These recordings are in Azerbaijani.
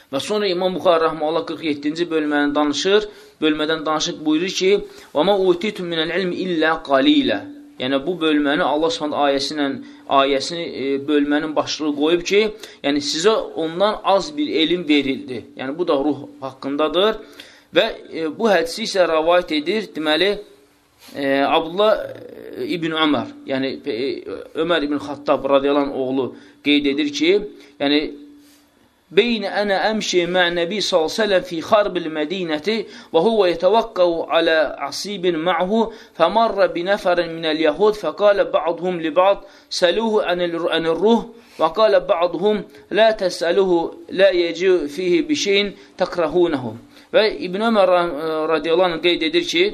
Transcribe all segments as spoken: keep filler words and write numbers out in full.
Və sonra İmam Buxari Rəhməhullah qırx yeddinci bölməni danışır, bölmədən danışıb buyurur ki, وَمَا اُوْتِيتُمْ مِنَ الْعِلْمِ إِلَّا قَلِيلًا. Yəni, bu bölməni Allah Subhanahu ayəsilə, ayəsini e, bölmənin başlığı qoyub ki, yəni sizə ondan az bir elm verildi. Yəni, bu da ruh haqqındadır. Və e, bu hədisi isə rəvayət edir, deməli, e, Abdullah İbn Ömər, yəni e, Ömər İbn Xattab radiyallahu anh oğlu qeyd edir ki, yəni, بين أنا أمشي مع النبي صلى الله عليه وسلم في خرب المدينة وهو يتوقع على عصيب معه فمر بنفر من اليهود فقال بعضهم لبعض سألوه عن الروح وقال بعضهم لا تسألوه لا يجيء فيه بشيء تكرهونه. Və İbn Ömər radiyallahu anh qeyd edir ki,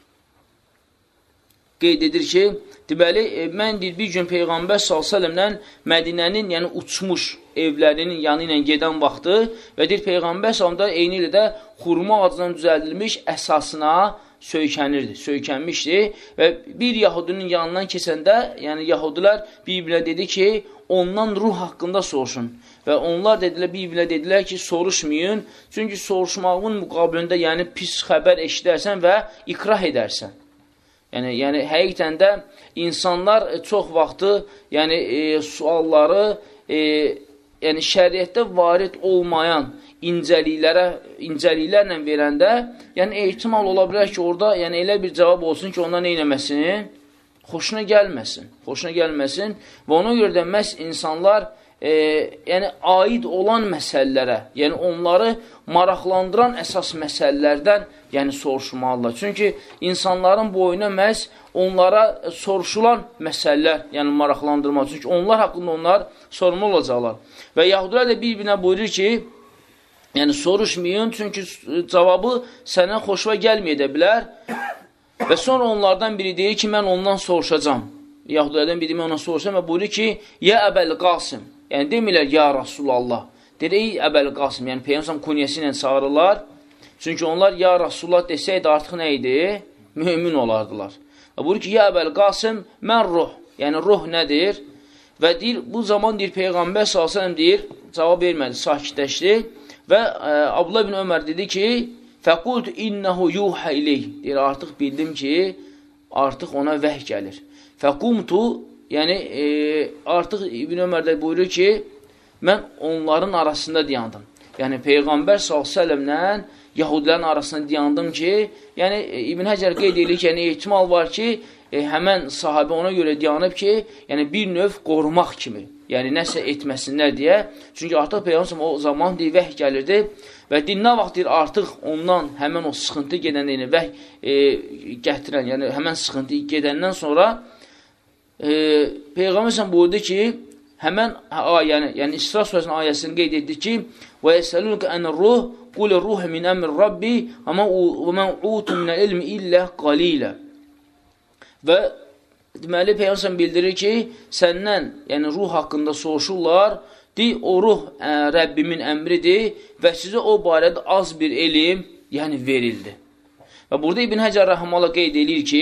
qeyd edir ki, deməli, mən deyir, bir gün Peyğəmbər sallallahu əleyhi və səlləmdən Mədinənin, yəni uçmuş evlərinin yanı ilə gedən vaxtı və deyir, Peyğəmbər sallallahu əleyhi və səlləm eyni ilə də xurma ağacından düzəldilmiş əsasına söykənirdi, söykənmişdi və bir yahudinin yanından keçəndə, yəni yahudilər bir-birinə dedi ki, ondan ruh haqqında soruşun. Və onlar dedilər, bir-birinə dedilər ki, soruşmayın, çünki soruşmağın müqabilində, yəni pis xəbər eşidərsən və ikrah edərsən. Yəni, yəni həqiqətən də insanlar çox vaxtı yəni, e, sualları e, yəni, şəriətdə varid olmayan incəliklərə, incəliklərlə verəndə, yəni ehtimal ola bilər ki, orada yəni, elə bir cavab olsun ki, ona nə eləməsin? Xoşuna gəlməsin. Xoşuna gəlməsin və ona görə də məhz insanlar e, yəni, aid olan məsələlərə, yəni onları maraqlandıran əsas məsələlərdən yəni soruşmalılar. Çünki insanların boyuna məhz onlara soruşulan məsələlər, yəni maraqlandırmaq. Çünki onlar haqqında onlar sorumlu olacaqlar. Və yahudilər də bir-birinə buyurur ki, yəni soruşmayın, çünki cavabı sənə xoşuna gəlməyə də bilər. Və sonra onlardan biri deyir ki, mən ondan soruşacam. Yahudilərdən biri ondan soruşacam və buyurur ki, ya Əbəl Qasım, yəni demirlər, ya Rasulallah. Deyir, ey Əbəl Qasım, yəni Peyğəmbər kunyəsi ilə çağırırlar. Çünki onlar ya Rasulullah desəydi artıq nə idi? Mümin olardılar. Və buyurur ki, ya Əbəl Qasım, mən ruh. Yəni ruh nədir? Və deyir, bu zaman deyir, Peyğəmbər sallallahu əleyhi və səlləm deyir, cavab vermədi, sakitləşdi. Və ə, Abdullah ibn Ömər dedi ki, fəqultu innehu yuhə ileyh. Deyir, artıq bildim ki, artıq ona vəh gəlir. Fəqumtu, yəni e, artıq İbn Ömər də buyurur ki, mən onların arasında dayandım. Yəni Peyğəmbər sallallahu əleyhi və səlləmlə Yahudilərin arasında dayandım ki, yəni İbn Həcər qeyd edir ki, yəni ehtimal var ki, e, həmən sahabə ona görə dayanıb ki, yəni bir növ qorumaq kimi, yəni nəsə etməsinlər deyə. Çünki artıq Peyğəmbər o zaman deyir, vəh gəlirdi və deyir, nə vaxt deyir, artıq ondan həmən o sıxıntı gedəndə, yəni vəh e, gətirən, yəni həmən sıxıntı gedəndən sonra e, Peyğəmbər buyurdu ki, həmən ayəni, yəni İsra surəsinin ayəsini qeyd etdi ki, və yəsəlunka ənər-ruh, qul-ruh min əmr Rabbi və mən utu minə ilmi illə qalilə. Və deməli, Peyğəmbər bildirir ki, səndən, yəni ruh haqqında soruşurlar, deyir, o ruh ə, Rəbbimin əmridir və sizə o barədə az bir elm, yəni verildi. Və burada İbn Həcər Rəhməhullah qeyd edir ki,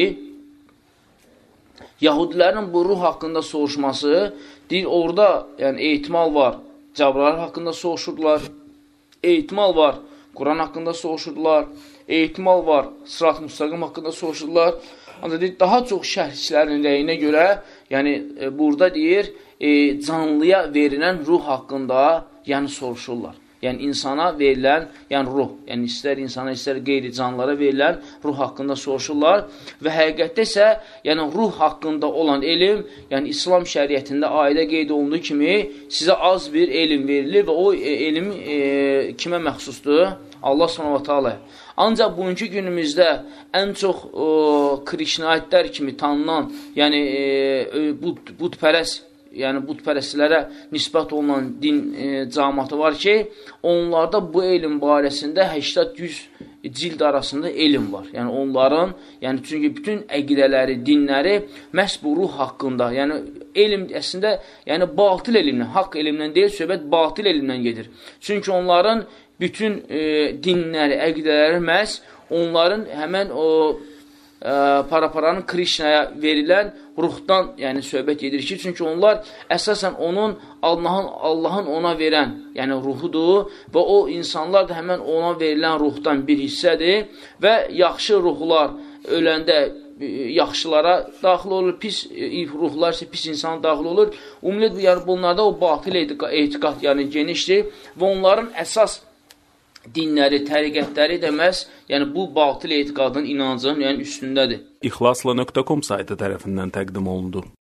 Yahudilərin bu ruh haqqında soruşması, deyir, orada yəni, ehtimal var, Cəbrail haqqında soruşurdular, ehtimal var, Quran haqqında soruşurdular, ehtimal var, Sırat-ı Müstəqim haqqında soruşurdular. Ancaq deyir, daha çox şərhçilərin rəyinə görə, yəni e, burada deyir, e, canlıya verilən ruh haqqında yəni soruşurlar. Yəni insana verilən, yəni ruh, yəni istər insana, istər qeyri canlılara verilən ruh haqqında soruşurlar və həqiqətdə isə yəni ruh haqqında olan elm, yəni İslam şəriətində ayədə qeyd olunduğu kimi sizə az bir elm verilir və o e, elm e, kimə məxsusdur? Allah subhanahu wa ta'ala. Ancaq bugünkü günümüzdə ən çox e, krişnaitlər kimi tanınan, yəni e, bud, budpərəs, yəni budpərəslərə nisbət olunan din e, cəmaatı var ki, onlarda bu elm barəsində səksən yüz cild arasında elm var. Yəni onların, yəni çünki bütün əqidələri, dinləri məhz bu ruh haqqında, yəni elm əslində, yəni batıl elmdən, haqq elmdən deyil, söhbət batıl elmdən gedir. Çünki onların bütün e, dinləri, əqidələri məhz onların həmən o Paraparanın Krishnaya verilən ruhdan yəni söhbət edir ki, çünki onlar əsasən onun Allahın, Allahın ona verən yəni ruhudur və o insanlar da həmən ona verilən ruhdan bir hissədir və yaxşı ruhlar öləndə yaxşılara daxil olur, pis ruhlar isə pis insana daxil olur. Ümumiyyətlə, yəni bunlarda o batıl etiqad yəni genişdir və onların əsas dinləri, təriqətləri də məhz, yəni bu batıl etiqadın, inancın yəni üstündədir. İxlasla nöqtə com saytı tərəfindən təqdim olundu.